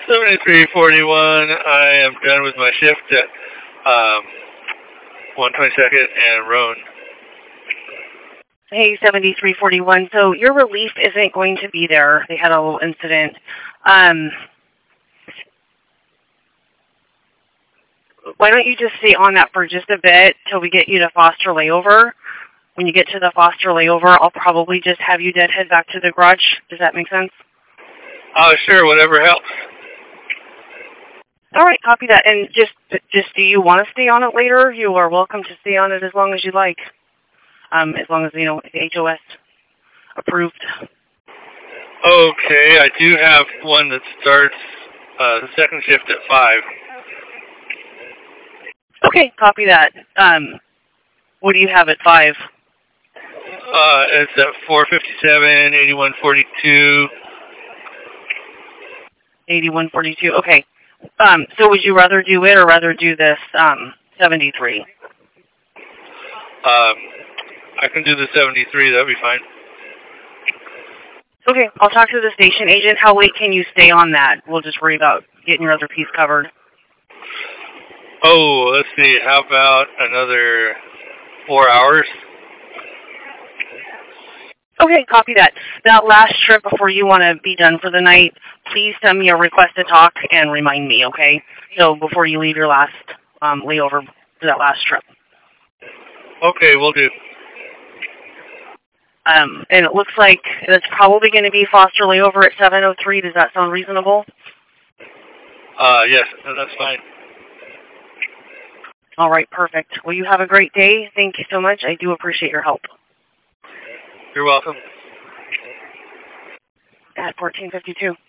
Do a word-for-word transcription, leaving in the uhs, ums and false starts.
seventy-three forty-one, I am done with my shift at um, one twenty-second and Roan. Hey, seventy-three forty-one, so your relief isn't going to be there. They had a little incident. Um, why don't you just stay on that for just a bit till we get you to Foster layover? When you get to the Foster layover, I'll probably just have you deadhead back to the garage. Does that make sense? Oh, sure, whatever helps. All right, copy that. And just, just do you want to stay on it later? You are welcome to stay on it as long as you like. Um, as long as, you know, the H O S approved. Okay, I do have one that starts uh, the second shift at five. Okay, copy that. Um, what do you have at five? Uh, it's at four fifty-seven, eighty-one forty-two. eighty-one forty-two, okay. Um, so would you rather do it or rather do this um, seventy-three? Um, I can do the seventy-three, that'll be fine. Okay, I'll talk to the station agent. How late can you stay on that? We'll just worry about getting your other piece covered. Oh, let's see, how about another four hours? Okay, copy that. That last trip before you want to be done for the night, please send me a request to talk and remind me, okay? So before you leave your last um, layover for that last trip. Okay, we'll do. Um, and it looks like it's probably going to be Foster layover at seven oh three. Does that sound reasonable? Uh, yes, that's fine. All right, perfect. Well, you have a great day. Thank you so much. I do appreciate your help. You're welcome. At fourteen fifty-two.